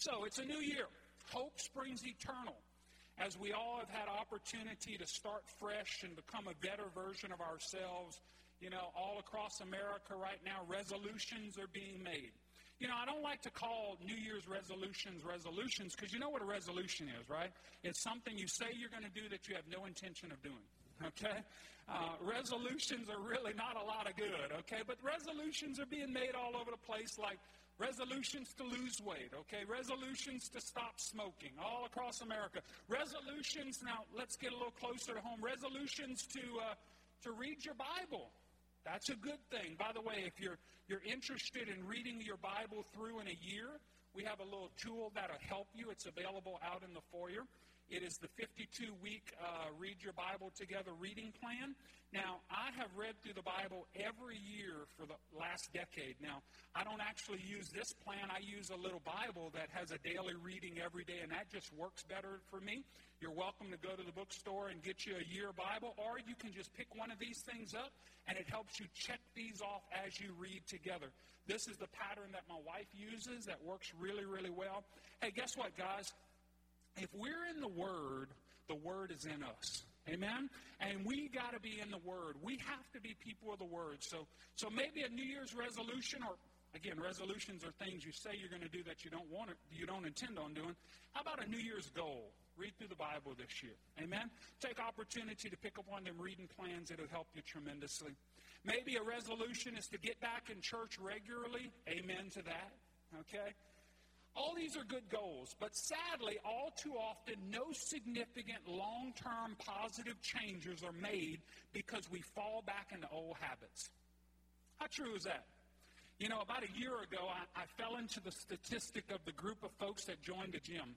So it's a new year. Hope springs eternal. As we all have had opportunity to start fresh and become a better version of ourselves, all across America right now, resolutions are being made. I don't like to call New Year's resolutions because you know what a resolution is, right? It's something you say you're going to do that you have no intention of doing, okay? Resolutions are really not a lot of good, okay? But resolutions are being made all over the place, like resolutions to lose weight, okay? Resolutions to stop smoking all across America. Resolutions, now let's get a little closer to home, resolutions to read your Bible. That's a good thing. By the way, if you're interested in reading your Bible through in a year, we have a little tool that'll help you. It's available out in the foyer. It is the 52-week Read Your Bible Together reading plan. Now, I have read through the Bible every year for the last decade. Now, I don't actually use this plan. I use a little Bible that has a daily reading every day, and that just works better for me. You're welcome to go to the bookstore and get you a year Bible, or you can just pick one of these things up, and it helps you check these off as you read together. This is the pattern that my wife uses that works really, really well. Hey, guess what, guys? If we're in the Word is in us. Amen? And we got to be in the Word. We have to be people of the Word. So maybe a New Year's resolution, or again, resolutions are things you say you're going to do that you don't intend on doing. How about a New Year's goal? Read through the Bible this year. Amen? Take opportunity to pick up one of them reading plans. It'll help you tremendously. Maybe a resolution is to get back in church regularly. Amen to that. Okay? All these are good goals, but sadly, all too often, no significant long-term positive changes are made because we fall back into old habits. How true is that? About a year ago, I fell into the statistic of the group of folks that joined a gym.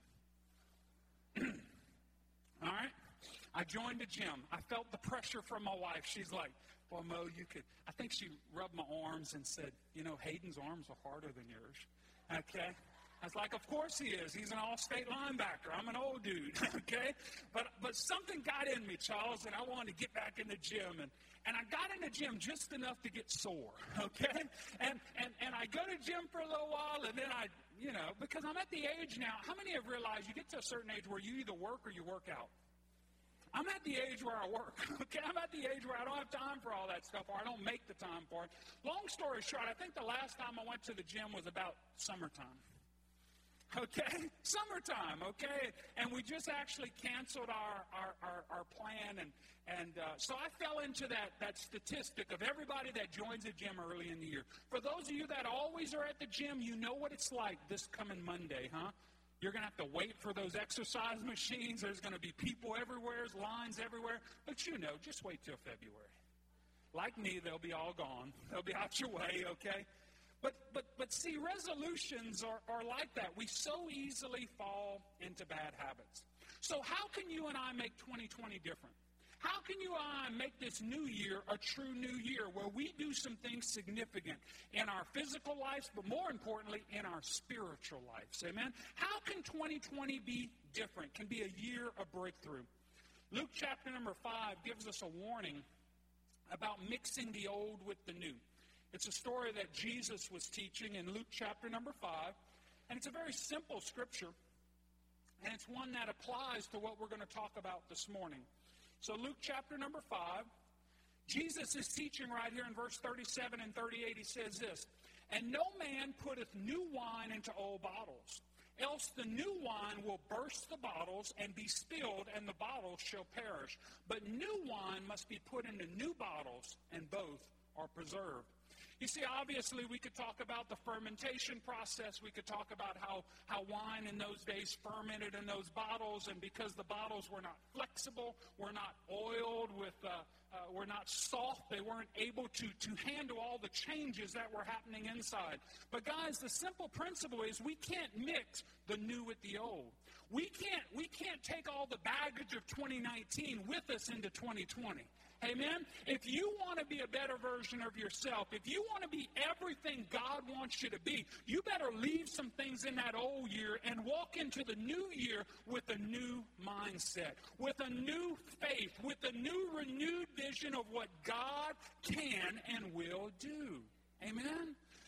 All right? I joined a gym. I felt the pressure from my wife. She's like, well, Mo, you could. I think she rubbed my arms and said, Hayden's arms are harder than yours. Okay? I was like, of course he is. He's an all-state linebacker. I'm an old dude, okay? But something got in me, Charles, and I wanted to get back in the gym. And I got in the gym just enough to get sore, okay? And I go to the gym for a little while, and then because I'm at the age now, how many have realized you get to a certain age where you either work or you work out? I'm at the age where I work, okay? I'm at the age where I don't have time for all that stuff, or I don't make the time for it. Long story short, I think the last time I went to the gym was about summertime. Okay? Summertime, okay? And we just actually canceled our plan. And so I fell into that statistic of everybody that joins the gym early in the year. For those of you that always are at the gym, you know what it's like this coming Monday, huh? You're going to have to wait for those exercise machines. There's going to be people everywhere, lines everywhere. But just wait till February. Like me, they'll be all gone. They'll be out your way, okay? But see, resolutions are like that. We so easily fall into bad habits. So how can you and I make 2020 different? How can you and I make this new year a true new year where we do some things significant in our physical lives, but more importantly, in our spiritual lives? Amen? How can 2020 be different? Can be a year of breakthrough. Luke chapter number 5 gives us a warning about mixing the old with the new. It's a story that Jesus was teaching in Luke chapter number 5, and it's a very simple scripture, and it's one that applies to what we're going to talk about this morning. So Luke chapter number 5, Jesus is teaching right here in verse 37 and 38. He says this, "And no man putteth new wine into old bottles, else the new wine will burst the bottles and be spilled, and the bottles shall perish. But new wine must be put into new bottles, and both are preserved." You see, obviously, we could talk about the fermentation process. We could talk about how wine in those days fermented in those bottles, and because the bottles were not flexible, were not oiled, were not soft, they weren't able to handle all the changes that were happening inside. But guys, the simple principle is we can't mix the new with the old. We can't take all the baggage of 2019 with us into 2020. Amen? If you want to be a better version of yourself, if you want to be everything God wants you to be, you better leave some things in that old year and walk into the new year with a new mindset, with a new faith, with a new renewed vision of what God can and will do. Amen?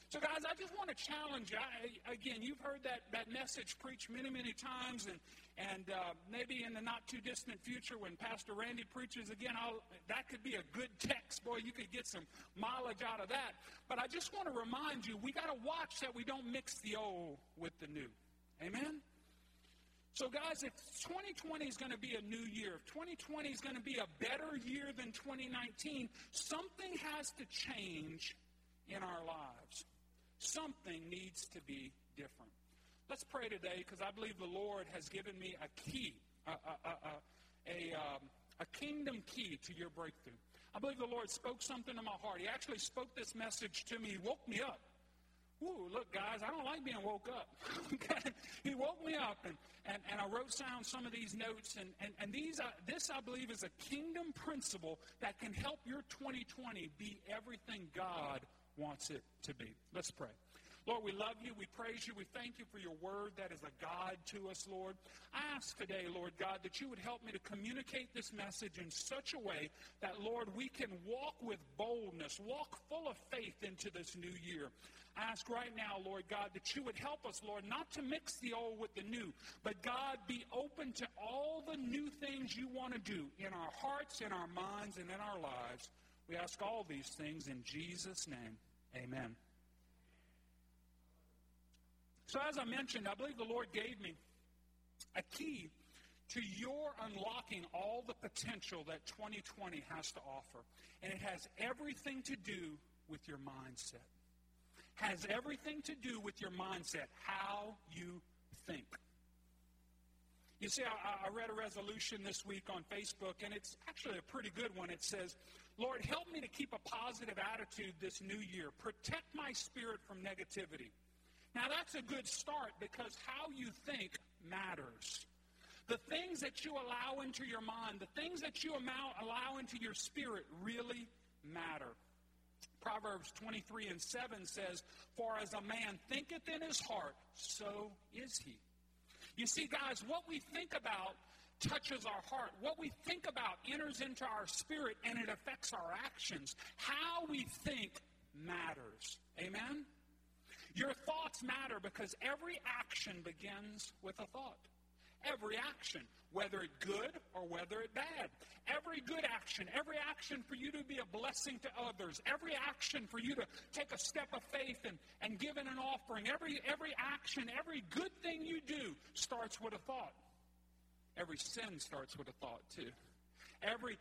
So, guys, I just want to challenge you. Again, you've heard that message preached many, many times, and maybe in the not-too-distant future when Pastor Randy preaches again, that could be a good text. Boy, you could get some mileage out of that. But I just want to remind you, we got to watch that we don't mix the old with the new. Amen? So, guys, if 2020 is going to be a new year, if 2020 is going to be a better year than 2019, something has to change in our lives. Something needs to be different. Let's pray today, because I believe the Lord has given me a key, a kingdom key to your breakthrough. I believe the Lord spoke something to my heart. He actually spoke this message to me. He woke me up. Ooh, look, guys, I don't like being woke up. Okay? He woke me up, and I wrote down some of these notes, and this, I believe, is a kingdom principle that can help your 2020 be everything God wants it to be. Let's pray. Lord, we love you. We praise you. We thank you for your word that is a guide to us, Lord. I ask today, Lord God, that you would help me to communicate this message in such a way that, Lord, we can walk with boldness, walk full of faith into this new year. I ask right now, Lord God, that you would help us, Lord, not to mix the old with the new, but, God, be open to all the new things you want to do in our hearts, in our minds, and in our lives. We ask all these things in Jesus' name. Amen. So as I mentioned, I believe the Lord gave me a key to your unlocking all the potential that 2020 has to offer. And it has everything to do with your mindset. Has everything to do with your mindset, how you think. You see, I read a resolution this week on Facebook, and it's actually a pretty good one. It says, Lord, help me to keep a positive attitude this new year. Protect my spirit from negativity. Now, that's a good start because how you think matters. The things that you allow into your mind, the things that you allow into your spirit really matter. Proverbs 23:7 says, for as a man thinketh in his heart, so is he. You see, guys, what we think about touches our heart. What we think about enters into our spirit, and it affects our actions. How we think matters. Amen? Your thoughts matter because every action begins with a thought. Every action, whether it good or whether it bad. Every good action, every action for you to be a blessing to others. Every action for you to take a step of faith and give in an offering. Every action, every good thing you do starts with a thought. Every sin starts with a thought too. Every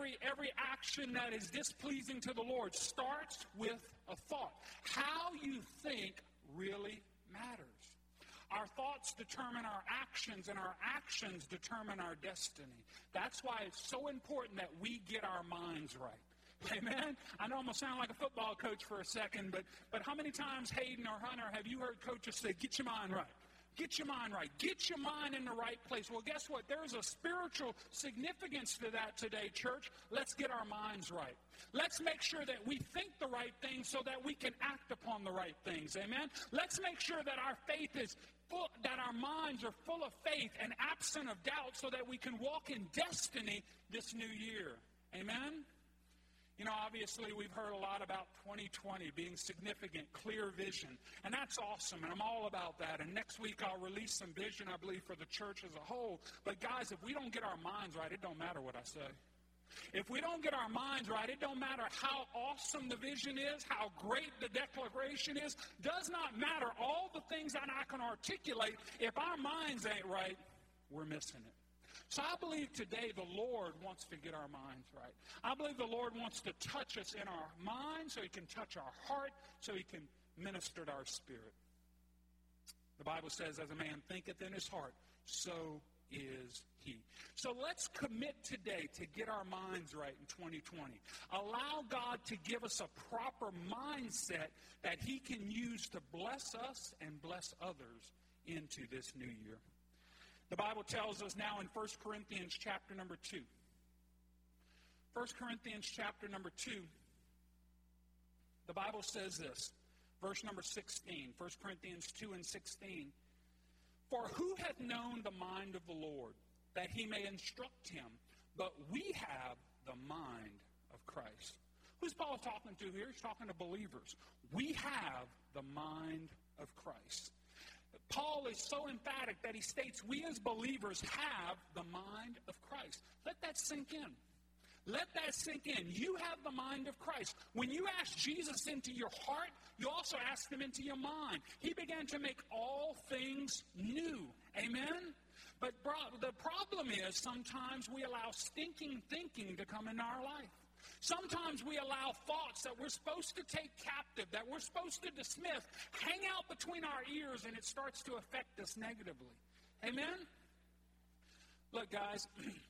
action that is displeasing to the Lord starts with a thought. How you think really matters. Our thoughts determine our actions, and our actions determine our destiny. That's why it's so important that we get our minds right. Amen? I know I'm going to sound like a football coach for a second, but how many times, Hayden or Hunter, have you heard coaches say, get your mind right? Get your mind right. Get your mind in the right place. Well, guess what? There's a spiritual significance to that today, church. Let's get our minds right. Let's make sure that we think the right things so that we can act upon the right things. Amen? Let's make sure that our faith is full, that our minds are full of faith and absent of doubt so that we can walk in destiny this new year. Amen? You know, obviously, we've heard a lot about 2020 being significant, clear vision, and that's awesome, and I'm all about that. And next week, I'll release some vision, I believe, for the church as a whole. But, guys, if we don't get our minds right, it don't matter what I say. If we don't get our minds right, it don't matter how awesome the vision is, how great the declaration is. Does not matter all the things that I can articulate. If our minds ain't right, we're missing it. So I believe today the Lord wants to get our minds right. I believe the Lord wants to touch us in our mind so he can touch our heart, so he can minister to our spirit. The Bible says, as a man thinketh in his heart, so is he. So let's commit today to get our minds right in 2020. Allow God to give us a proper mindset that he can use to bless us and bless others into this new year. The Bible tells us now in 1 Corinthians chapter number 2. 1 Corinthians chapter number 2, the Bible says this, verse number 16, 1 Corinthians 2 and 16. For who hath known the mind of the Lord, that he may instruct him? But we have the mind of Christ. Who's Paul talking to here? He's talking to believers. We have the mind of Christ. Paul is so emphatic that he states we as believers have the mind of Christ. Let that sink in. Let that sink in. You have the mind of Christ. When you ask Jesus into your heart, you also ask him into your mind. He began to make all things new. Amen? But the problem is sometimes we allow stinking thinking to come into our life. Sometimes we allow thoughts that we're supposed to take captive, that we're supposed to dismiss, hang out between our ears, and it starts to affect us negatively. Amen? Look, guys,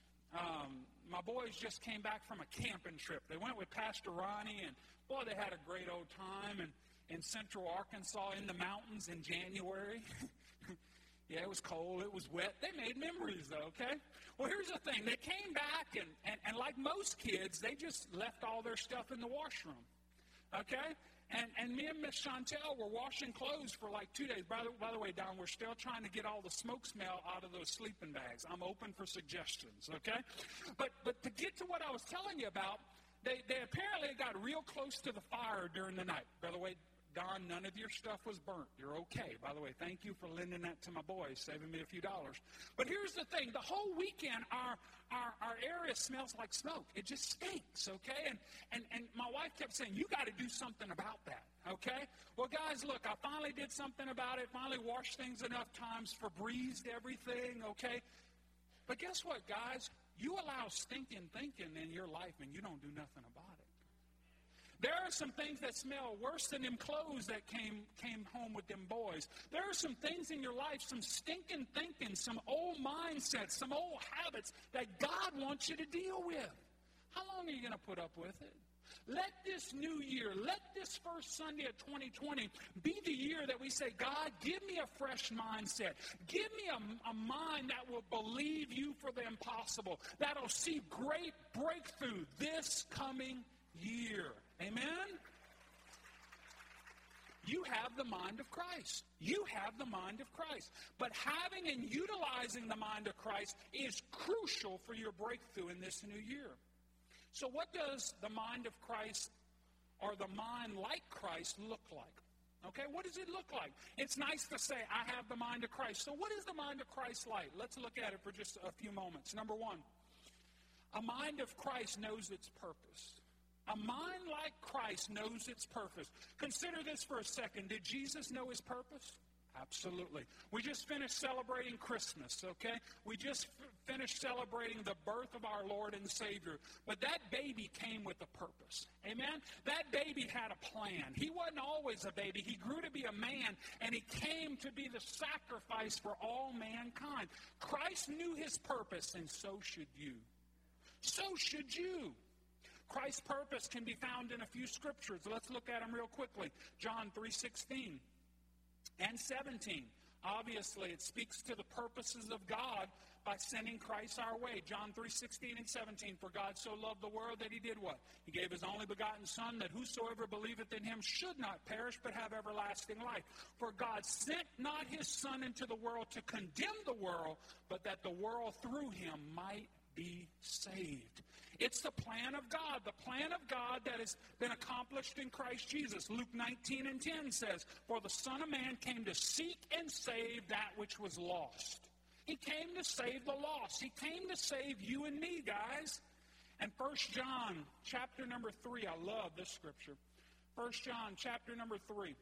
my boys just came back from a camping trip. They went with Pastor Ronnie, and boy, they had a great old time in central Arkansas in the mountains in January. Yeah, it was cold. It was wet. They made memories, though, okay? Well, here's the thing. They came back, and like most kids, they just left all their stuff in the washroom, okay? And me and Miss Chantel were washing clothes for like 2 days. By the way, Don, we're still trying to get all the smoke smell out of those sleeping bags. I'm open for suggestions, okay? But to get to what I was telling you about, they apparently got real close to the fire during the night. By the way, Don, none of your stuff was burnt. You're okay. By the way, thank you for lending that to my boys, saving me a few dollars. But here's the thing. The whole weekend, our area smells like smoke. It just stinks, okay? And my wife kept saying, you got to do something about that, okay? Well, guys, look, I finally did something about it, finally washed things enough times, Febrezed everything, okay? But guess what, guys? You allow stinking thinking in your life, and you don't do nothing about it. There are some things that smell worse than them clothes that came home with them boys. There are some things in your life, some stinking thinking, some old mindsets, some old habits that God wants you to deal with. How long are you going to put up with it? Let this new year, let this first Sunday of 2020 be the year that we say, God, give me a fresh mindset. Give me a mind that will believe you for the impossible, that'll see great breakthrough this coming year. Amen? You have the mind of Christ. You have the mind of Christ. But having and utilizing the mind of Christ is crucial for your breakthrough in this new year. So what does the mind of Christ or the mind like Christ look like? Okay, what does it look like? It's nice to say, I have the mind of Christ. So what is the mind of Christ like? Let's look at it for just a few moments. Number one, a mind of Christ knows its purpose. A mind like Christ knows its purpose. Consider this for a second. Did Jesus know his purpose? Absolutely. We just finished celebrating Christmas, okay? We just finished celebrating the birth of our Lord and Savior. But that baby came with a purpose. Amen? That baby had a plan. He wasn't always a baby. He grew to be a man, and he came to be the sacrifice for all mankind. Christ knew his purpose, and so should you. So should you. Christ's purpose can be found in a few scriptures. Let's look at them real quickly. John 3:16 and 17. Obviously, it speaks to the purposes of God by sending Christ our way. John 3:16 and 17. For God so loved the world that he did what? He gave his only begotten Son, that whosoever believeth in him should not perish, but have everlasting life. For God sent not his Son into the world to condemn the world, but that the world through him might be saved. It's the plan of God, the plan of God that has been accomplished in Christ Jesus. Luke 19 and 10 says, for the Son of Man came to seek and save that which was lost. He came to save the lost. He came to save you and me, guys. And 1 John chapter number 3, I love this scripture. 1 John chapter number 3.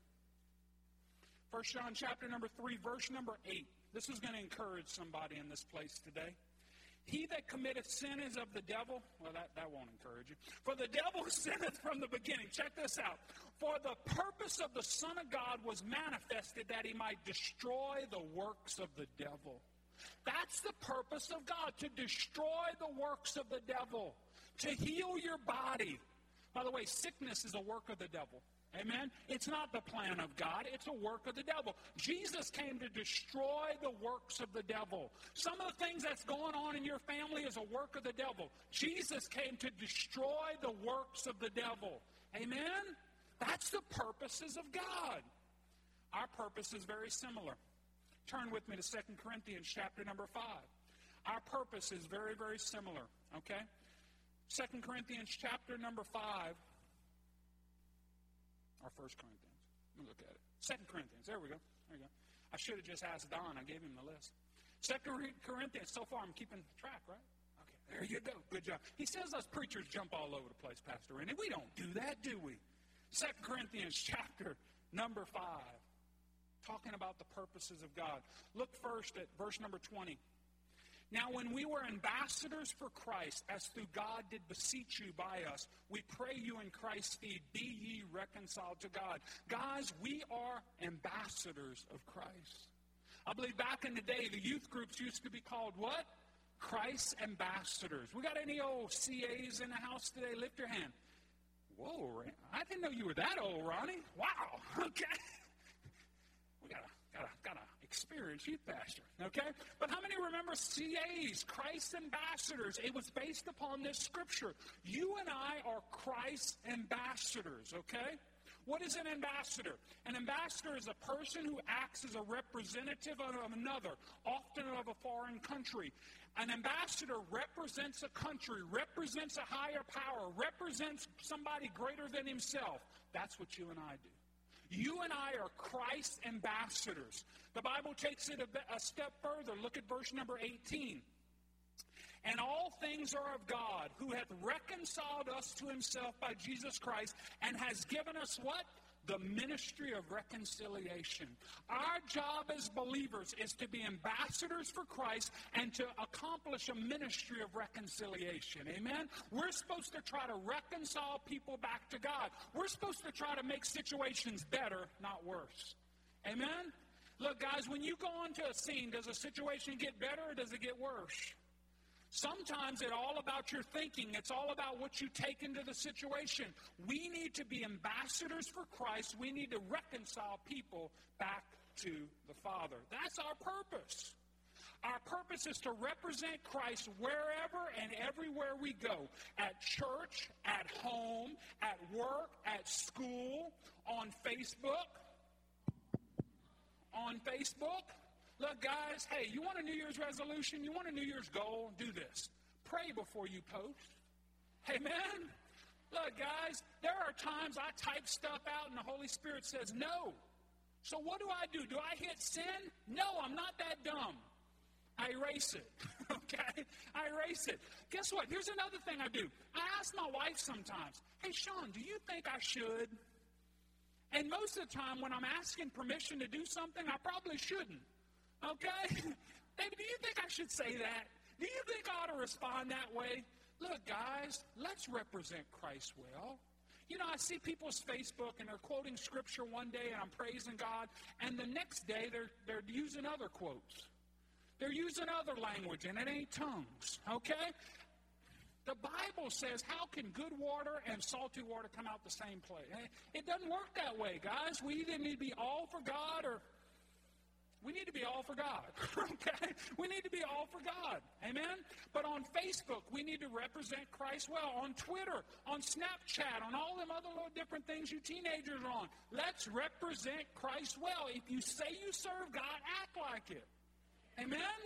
1 John chapter number 3, verse number 8. This is going to encourage somebody in this place today. He that committeth sin is of the devil. Well, that won't encourage you. For the devil sinneth from the beginning. Check this out. For the purpose of the Son of God was manifested that he might destroy the works of the devil. That's the purpose of God, to destroy the works of the devil, to heal your body. By the way, sickness is a work of the devil. Amen? It's not the plan of God. It's a work of the devil. Jesus came to destroy the works of the devil. Some of the things that's going on in your family is a work of the devil. Jesus came to destroy the works of the devil. Amen? That's the purposes of God. Our purpose is very similar. Turn with me to 2 Corinthians chapter number 5. Our purpose is very, very similar. Okay? 2 Corinthians chapter number 5. or 1 Corinthians? Let me look at it. 2 Corinthians. There we go. There you go. I should have just asked Don. I gave him the list. 2 Corinthians. So far, I'm keeping track, right? Okay, there you go. Good job. He says us preachers jump all over the place, Pastor Randy. We don't do that, do we? 2 Corinthians chapter number 5. Talking about the purposes of God. Look first at verse number 20. Now, when we were ambassadors for Christ, as through God did beseech you by us, we pray you in Christ's stead, be ye reconciled to God. Guys, we are ambassadors of Christ. I believe back in the day, the youth groups used to be called what? Christ's ambassadors. We got any old CAs in the house today? Lift your hand. Whoa, I didn't know you were that old, Ronnie. Wow, okay. We got a experienced youth pastor, okay? But how many remember CAs, Christ's ambassadors? It was based upon this scripture. You and I are Christ's ambassadors, okay? What is an ambassador? An ambassador is a person who acts as a representative of another, often of a foreign country. An ambassador represents a country, represents a higher power, represents somebody greater than himself. That's what you and I do. You and I are Christ's ambassadors. The Bible takes it a step further. Look at verse number 18. And all things are of God, who hath reconciled us to himself by Jesus Christ, and has given us what? The ministry of reconciliation. Our job as believers is to be ambassadors for Christ and to accomplish a ministry of reconciliation. Amen? We're supposed to try to reconcile people back to God. We're supposed to try to make situations better, not worse. Amen? Look, guys, when you go onto a scene, does a situation get better or does it get worse? Sometimes it's all about your thinking. It's all about what you take into the situation. We need to be ambassadors for Christ. We need to reconcile people back to the Father. That's our purpose. Our purpose is to represent Christ wherever and everywhere we go. At church, at home, at work, at school, on Facebook. On Facebook. Look, guys, hey, you want a New Year's resolution? You want a New Year's goal? Do this. Pray before you post. Amen? Look, guys, there are times I type stuff out and the Holy Spirit says no. So what do? Do I hit send? No, I'm not that dumb. I erase it. Okay? I erase it. Guess what? Here's another thing I do. I ask my wife sometimes, hey, Sean, do you think I should? And most of the time when I'm asking permission to do something, I probably shouldn't. Okay? David, do you think I should say that? Do you think I ought to respond that way? Look, guys, let's represent Christ well. You know, I see people's Facebook, and they're quoting Scripture one day, and I'm praising God, and the next day they're using other quotes. They're using other language, and it ain't tongues. Okay? The Bible says, how can good water and salty water come out the same place? It doesn't work that way, guys. We either need to be all for God or we need to be all for God, okay? We need to be all for God, amen? But on Facebook, we need to represent Christ well. On Twitter, on Snapchat, on all them other little different things you teenagers are on, let's represent Christ well. If you say you serve God, act like it, amen?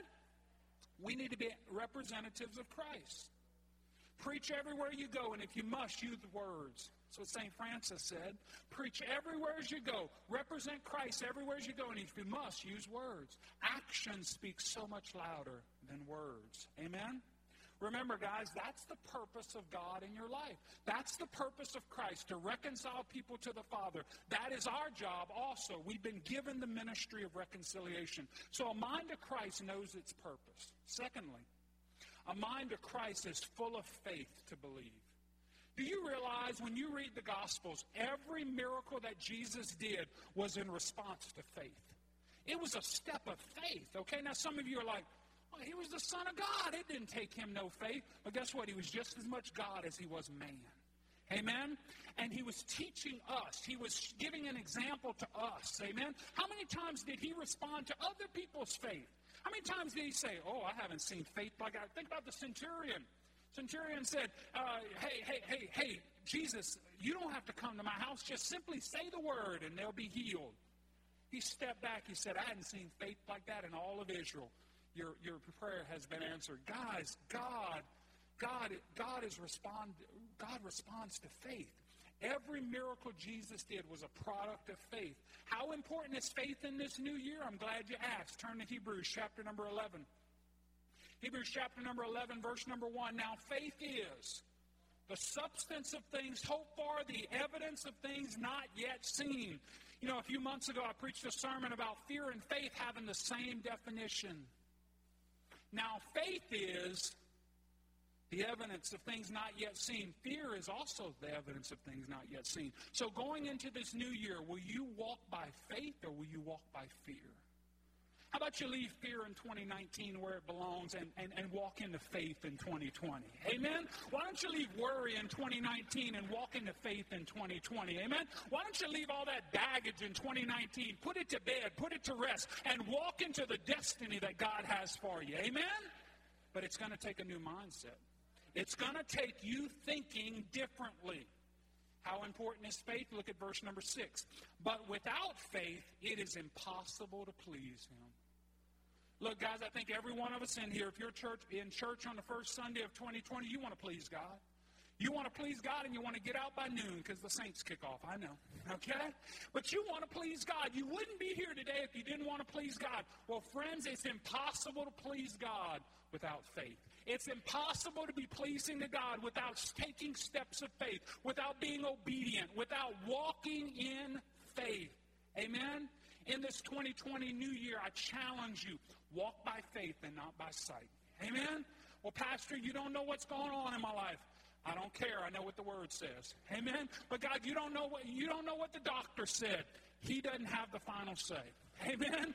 We need to be representatives of Christ. Preach everywhere you go, and if you must, use the words. So St. Francis said, preach everywhere as you go. Represent Christ everywhere as you go. And if you must, use words. Action speaks so much louder than words. Amen? Remember, guys, that's the purpose of God in your life. That's the purpose of Christ, to reconcile people to the Father. That is our job also. We've been given the ministry of reconciliation. So a mind of Christ knows its purpose. Secondly, a mind of Christ is full of faith to believe. Do you realize when you read the Gospels, every miracle that Jesus did was in response to faith? It was a step of faith, okay? Now, some of you are like, well, he was the Son of God. It didn't take him no faith. But guess what? He was just as much God as he was man. Amen? And he was teaching us. He was giving an example to us. Amen? How many times did he respond to other people's faith? How many times did he say, oh, I haven't seen faith like that? Think about the centurion. Centurion said, hey, Jesus, you don't have to come to my house. Just simply say the word and they'll be healed. He stepped back. He said, I hadn't seen faith like that in all of Israel. Your prayer has been answered. Guys, God responds to faith. Every miracle Jesus did was a product of faith. How important is faith in this new year? I'm glad you asked. Turn to Hebrews chapter number 11. Hebrews chapter number 11, verse number 1. Now faith is the substance of things hoped for, the evidence of things not yet seen. You know, a few months ago I preached a sermon about fear and faith having the same definition. Now faith is the evidence of things not yet seen. Fear is also the evidence of things not yet seen. So going into this new year, will you walk by faith or will you walk by fear? How about you leave fear in 2019 where it belongs and walk into faith in 2020? Amen? Why don't you leave worry in 2019 and walk into faith in 2020? Amen? Why don't you leave all that baggage in 2019, put it to bed, put it to rest, and walk into the destiny that God has for you? Amen? But it's going to take a new mindset. It's going to take you thinking differently. How important is faith? Look at verse number 6. But without faith, it is impossible to please Him. Look, guys, I think every one of us in here, if you're in church on the first Sunday of 2020, you want to please God. You want to please God and you want to get out by noon because the saints kick off. I know. Okay? But you want to please God. You wouldn't be here today if you didn't want to please God. Well, friends, it's impossible to please God without faith. It's impossible to be pleasing to God without taking steps of faith, without being obedient, without walking in faith. Amen? In this 2020 new year, I challenge you, walk by faith and not by sight. Amen? Well, Pastor, you don't know what's going on in my life. I don't care. I know what the Word says. Amen? But God, you don't know what the doctor said. He doesn't have the final say. Amen?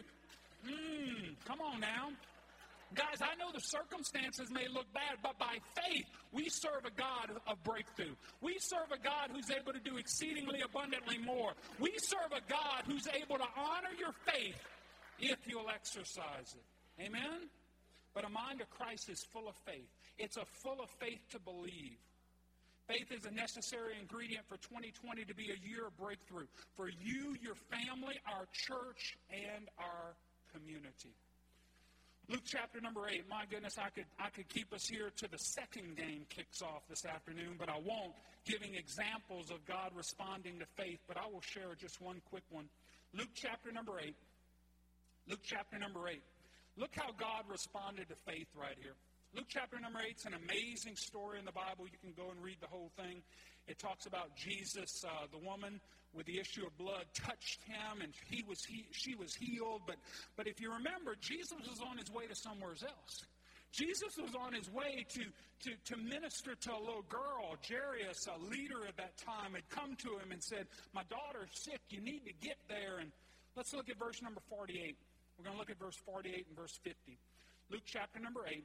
Come on now. Guys, I know the circumstances may look bad, but by faith, we serve a God of breakthrough. We serve a God who's able to do exceedingly abundantly more. We serve a God who's able to honor your faith if you'll exercise it. Amen? But a mind of Christ is full of faith. It's a full of faith to believe. Faith is a necessary ingredient for 2020 to be a year of breakthrough for you, your family, our church, and our community. Luke chapter number 8. My goodness, I could keep us here to the second game kicks off this afternoon, but I won't, giving examples of God responding to faith, but I will share just one quick one. Luke chapter number 8. Luke chapter number 8. Look how God responded to faith right here. Luke chapter number 8 is an amazing story in the Bible. You can go and read the whole thing. It talks about Jesus, the woman with the issue of blood touched him, and she was healed. But if you remember, Jesus was on his way to somewhere else. Jesus was on his way to minister to a little girl. Jairus, a leader at that time, had come to him and said, "My daughter's sick. You need to get there." And let's look at verse number 48. We're going to look at verse 48 and verse 50. Luke chapter number 8,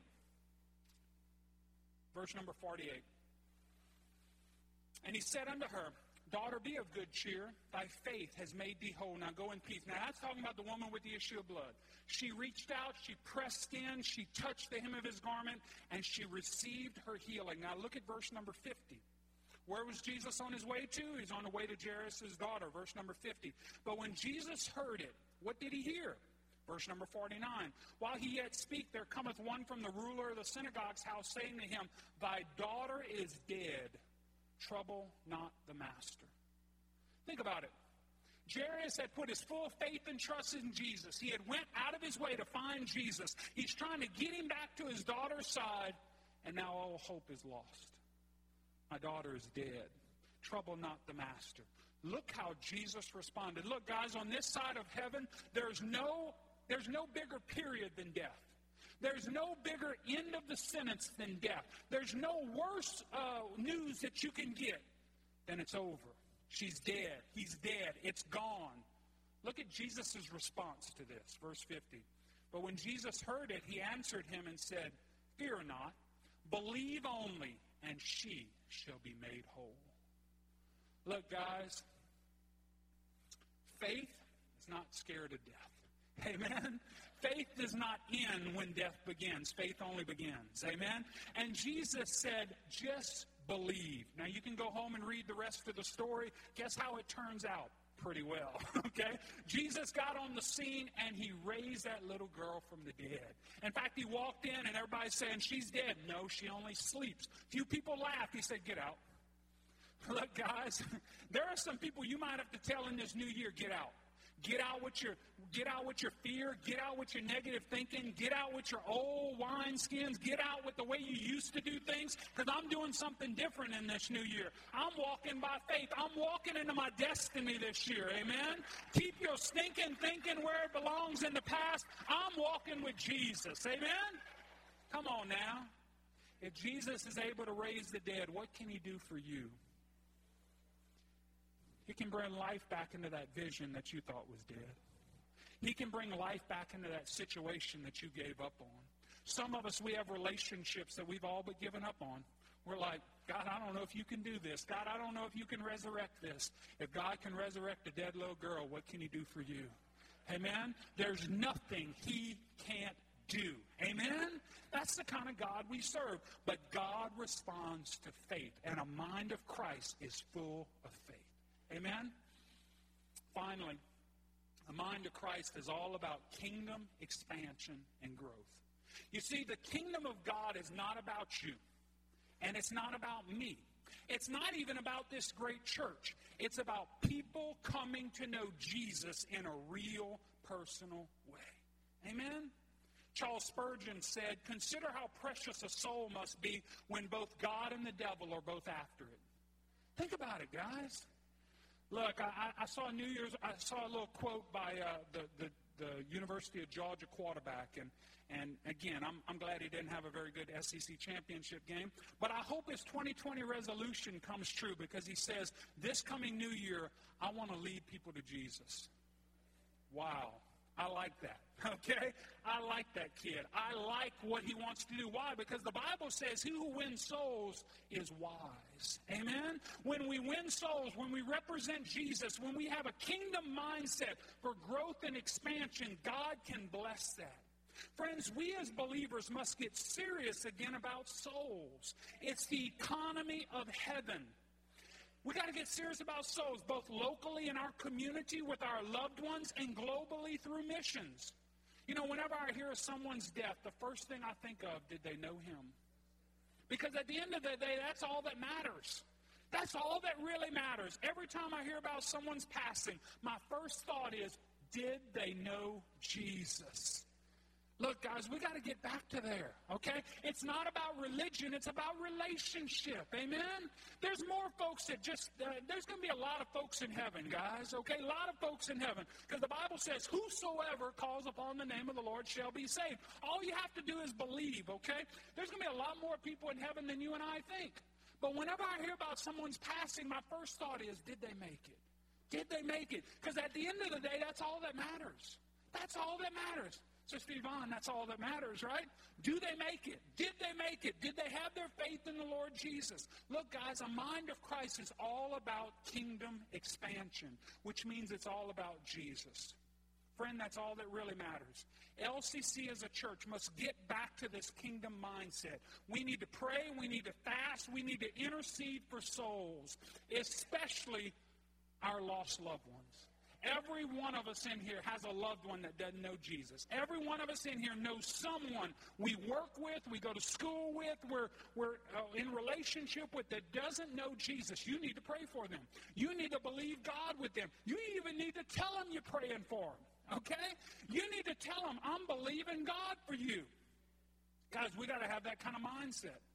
verse number 48. And he said unto her, "Daughter, be of good cheer. Thy faith has made thee whole. Now go in peace." Now that's talking about the woman with the issue of blood. She reached out, she pressed in, she touched the hem of his garment, and she received her healing. Now look at verse number 50. Where was Jesus on his way to? He's on the way to Jairus' daughter, verse number 50. But when Jesus heard it, what did he hear? Verse number 49. While he yet speak, there cometh one from the ruler of the synagogue's house, saying to him, "Thy daughter is dead. Trouble not the master." Think about it. Jairus had put his full faith and trust in Jesus. He had went out of his way to find Jesus. He's trying to get him back to his daughter's side, and now all hope is lost. My daughter is dead. Trouble not the master. Look how Jesus responded. Look, guys, on this side of heaven, there's no bigger period than death. There's no bigger end of the sentence than death. There's no worse news that you can get than it's over. She's dead. He's dead. It's gone. Look at Jesus' response to this, verse 50. But when Jesus heard it, he answered him and said, "Fear not, believe only, and she shall be made whole." Look, guys, faith is not scared of death. Amen? Faith does not end when death begins. Faith only begins. Amen? And Jesus said, just believe. Now, you can go home and read the rest of the story. Guess how it turns out? Pretty well. Okay? Jesus got on the scene, and he raised that little girl from the dead. In fact, he walked in, and everybody's saying, "She's dead." No, she only sleeps. Few people laughed. He said, "Get out." Look, guys, there are some people you might have to tell in this new year, get out. Get out with your fear. Get out with your negative thinking. Get out with your old wineskins. Get out with the way you used to do things, because I'm doing something different in this new year. I'm walking by faith. I'm walking into my destiny this year. Amen? Keep your stinking thinking where it belongs in the past. I'm walking with Jesus. Amen? Come on now. If Jesus is able to raise the dead, what can he do for you? He can bring life back into that vision that you thought was dead. He can bring life back into that situation that you gave up on. Some of us, we have relationships that we've all but given up on. We're like, God, I don't know if you can do this. God, I don't know if you can resurrect this. If God can resurrect a dead little girl, what can he do for you? Amen? There's nothing he can't do. Amen? That's the kind of God we serve. But God responds to faith, and a mind of Christ is full of faith. Amen? Finally, a mind of Christ is all about kingdom expansion and growth. You see, the kingdom of God is not about you, and it's not about me. It's not even about this great church. It's about people coming to know Jesus in a real, personal way. Amen? Charles Spurgeon said, "Consider how precious a soul must be when both God and the devil are both after it." Think about it, guys. Look, I saw I saw a little quote by the University of Georgia quarterback, and again, I'm glad he didn't have a very good SEC championship game, but I hope his 2020 resolution comes true, because he says, this coming new year, I want to lead people to Jesus. Wow. I like that, okay? I like that kid. I like what he wants to do. Why? Because the Bible says he who wins souls is wise. Amen? When we win souls, when we represent Jesus, when we have a kingdom mindset for growth and expansion, God can bless that. Friends, we as believers must get serious again about souls. It's the economy of heaven. We got to get serious about souls, both locally in our community with our loved ones and globally through missions. You know, whenever I hear of someone's death, the first thing I think of, did they know him? Because at the end of the day, that's all that matters. That's all that really matters. Every time I hear about someone's passing, my first thought is, did they know Jesus? Look, guys, we got to get back to there, okay? It's not about religion. It's about relationship, amen? There's more folks that there's going to be a lot of folks in heaven, guys, okay? A lot of folks in heaven, because the Bible says, whosoever calls upon the name of the Lord shall be saved. All you have to do is believe, okay? There's going to be a lot more people in heaven than you and I think. But whenever I hear about someone's passing, my first thought is, did they make it? Did they make it? Because at the end of the day, that's all that matters. That's all that matters. Sister Yvonne, that's all that matters, right? Do they make it? Did they make it? Did they have their faith in the Lord Jesus? Look, guys, a mind of Christ is all about kingdom expansion, which means it's all about Jesus. Friend, that's all that really matters. LCC as a church must get back to this kingdom mindset. We need to pray. We need to fast. We need to intercede for souls, especially our lost loved ones. Every one of us in here has a loved one that doesn't know Jesus. Every one of us in here knows someone we work with, we go to school with, we're in relationship with that doesn't know Jesus. You need to pray for them. You need to believe God with them. You even need to tell them you're praying for them, okay? You need to tell them, I'm believing God for you. Guys, we got to have that kind of mindset,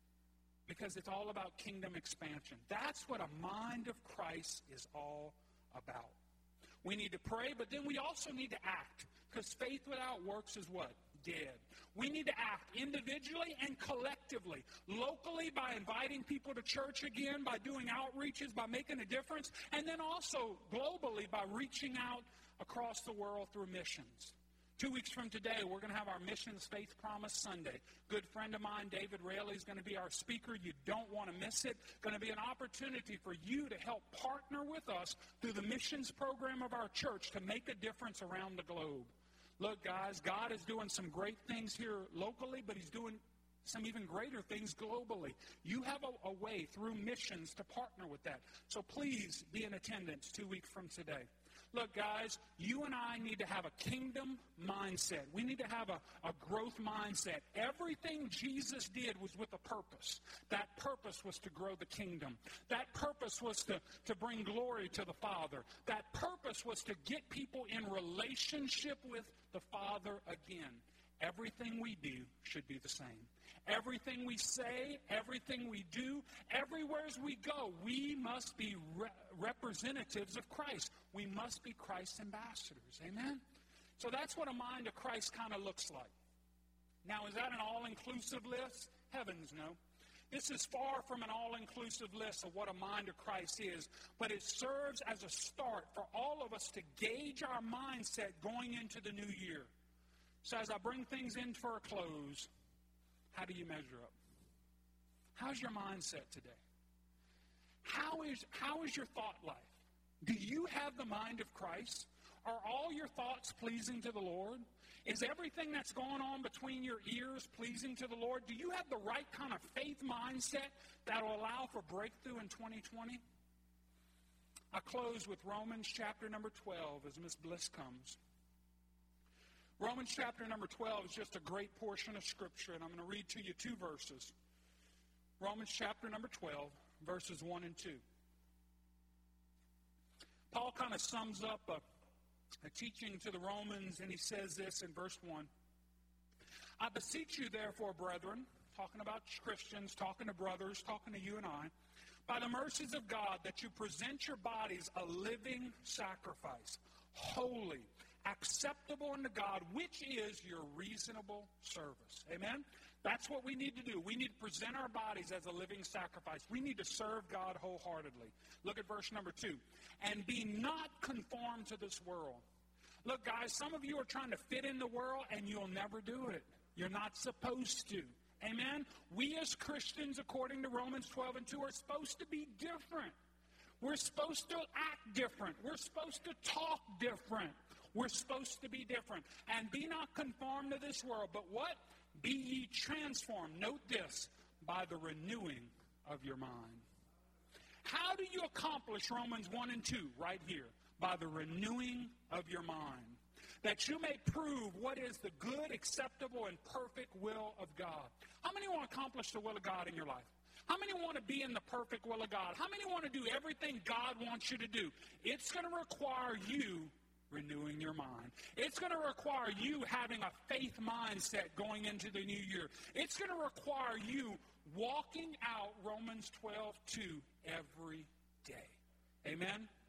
because it's all about kingdom expansion. That's what a mind of Christ is all about. We need to pray, but then we also need to act, because faith without works is what? Dead. We need to act individually and collectively, locally by inviting people to church again, by doing outreaches, by making a difference, and then also globally by reaching out across the world through missions. 2 weeks from today, we're going to have our Missions Faith Promise Sunday. Good friend of mine, David Raley, is going to be our speaker. You don't want to miss it. Going to be an opportunity for you to help partner with us through the missions program of our church to make a difference around the globe. Look, guys, God is doing some great things here locally, but he's doing some even greater things globally. You have a way through missions to partner with that. So please be in attendance 2 weeks from today. Look, guys, you and I need to have a kingdom mindset. We need to have a growth mindset. Everything Jesus did was with a purpose. That purpose was to grow the kingdom. That purpose was to bring glory to the Father. That purpose was to get people in relationship with the Father again. Everything we do should be the same. Everything we say, everything we do, everywhere as we go, we must be representatives of Christ. We must be Christ's ambassadors. Amen? So that's what a mind of Christ kind of looks like. Now, is that an all-inclusive list? Heavens, no. This is far from an all-inclusive list of what a mind of Christ is, but it serves as a start for all of us to gauge our mindset going into the new year. So as I bring things in for a close, how do you measure up? How's your mindset today? How is your thought life? Do you have the mind of Christ? Are all your thoughts pleasing to the Lord? Is everything that's going on between your ears pleasing to the Lord? Do you have the right kind of faith mindset that will allow for breakthrough in 2020? I close with Romans chapter number 12 as Miss Bliss comes. Romans chapter number 12 is just a great portion of Scripture, and I'm going to read to you two verses. Romans chapter number 12, verses 1 and 2. Paul kind of sums up a teaching to the Romans, and he says this in verse 1. I beseech you, therefore, brethren, talking about Christians, talking to brothers, talking to you and I, by the mercies of God, that you present your bodies a living sacrifice, holy, acceptable unto God, which is your reasonable service. Amen? That's what we need to do. We need to present our bodies as a living sacrifice. We need to serve God wholeheartedly. Look at verse number 2. And be not conformed to this world. Look, guys, some of you are trying to fit in the world, and you'll never do it. You're not supposed to. Amen? We as Christians, according to Romans 12 and 2, are supposed to be different. We're supposed to act different. We're supposed to talk different. We're supposed to be different. And be not conformed to this world, but what? Be ye transformed. Note this, by the renewing of your mind. How do you accomplish Romans 1 and 2 right here? By the renewing of your mind. That you may prove what is the good, acceptable, and perfect will of God. How many want to accomplish the will of God in your life? How many want to be in the perfect will of God? How many want to do everything God wants you to do? It's going to require you renewing your mind. It's going to require you having a faith mindset going into the new year. It's going to require you walking out Romans 12:2 every day. Amen?